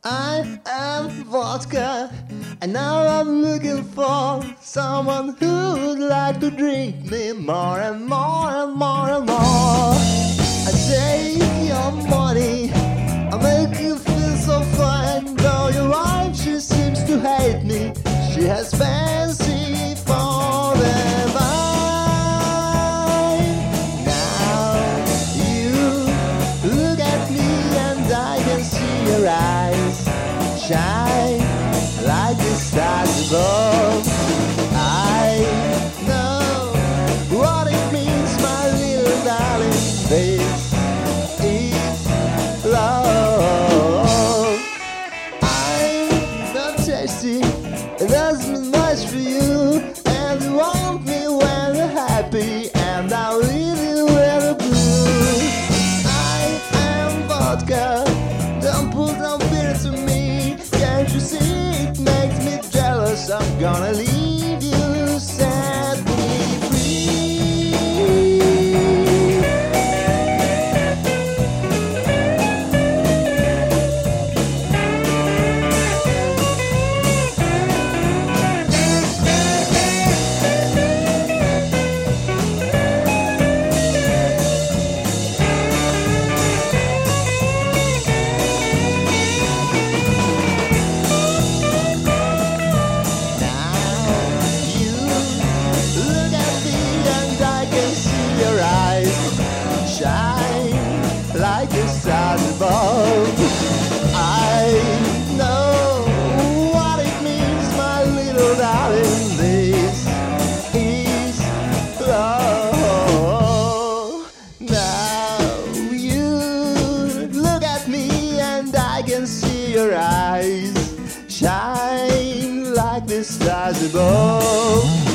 I am vodka, and now I'm looking for someone who would like to drink me more and more and more and more. I take your money, I make you feel so fine. Though your wife, she seems to hate me. She has fancy for the vine. Now you look at me and I can see your eyes shine like the stars above. I know what it means, my little darling. This is love. I'm not tasty, it doesn't mean much for you, and you want me when you're happy, and I'll leave you with the blue. I am vodka, don't put no fear to me. Can't you see it makes me jealous? I'm gonna leave you, set me free. Like the stars above. I know what it means, my little darling. This is love. Now you look at me and I can see your eyes shine like the stars above.